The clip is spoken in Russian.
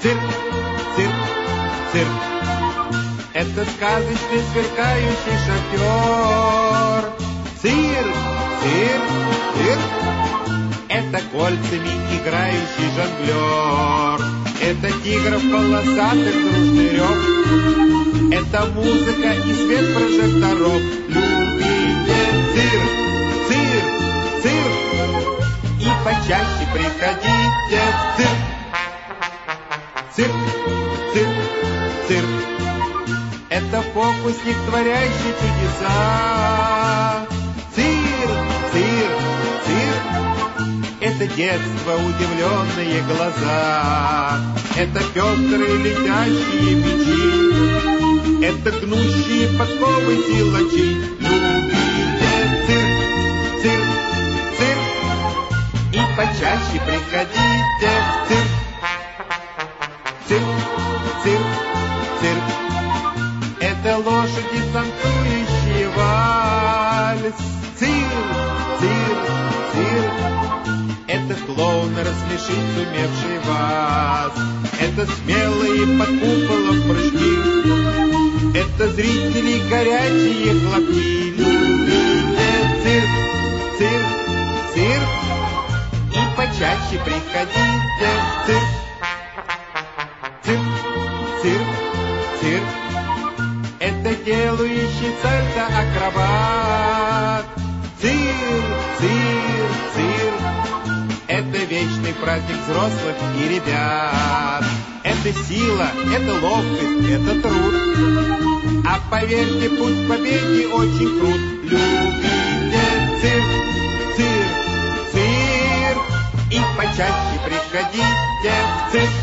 Цирк, цирк, цирк. Это сказочный сверкающий шатер. Цирк, цирк, цирк. Это кольцами играющий жонглер. Это тигров полосатых дружный рев. Это музыка и свет прожекторов. Любите цирк, цирк, цирк. И почаще приходите в цирк. Цирк, цирк, цирк. Это фокусник, творящий чудеса. Цирк, цирк, цирк. Это детство, удивленные глаза. Это пестрые летящие мечи. Это гнущие подковы силачи. Любите цирк, цирк, цирк. И почаще приходите в цирк. Цирк, цирк, цирк. Это лошади, танцующие вальс. Цирк, цирк, цирк. Это клоун, рассмешить сумевший вас. Это смелые под куполом прыжки. Это зрители, горячие хлопки. Любите цирк, цирк, цирк. И почаще приходите в цирк. Цирк, цирк, цирк. Это делающий сальто-акробат. Цирк, цирк, цирк. Это вечный праздник взрослых и ребят. Это сила, это ловкость, это труд. А поверьте, путь к победе очень крут. Любите цирк, цирк, цирк. И почаще приходите в цирк.